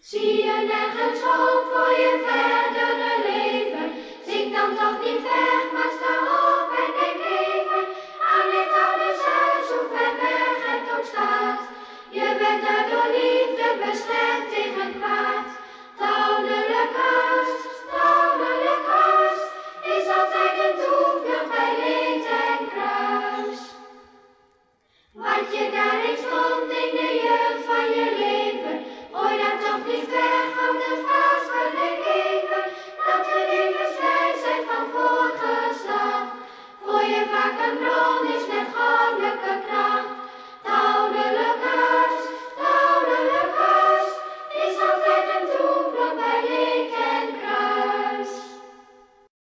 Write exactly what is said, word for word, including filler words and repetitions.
Zie je nergens hoop voor je verdere leven? Zing dan toch niet weg, maar sta op en denk even aan dit ouderhuis, hoe ver weg het ook staat. Je bent er door liefde beschermd tegen kwaad. Het ouderlijk huis, het ouderlijk huis, is altijd een toevlucht bij leed en kruis. Wat je daar eens vond in de jeugd van je leven, gooi dat toch niet weg, want het vaas bedenk even, dat de levens vrij zijn van voorgeslacht. Voor je vaak een brood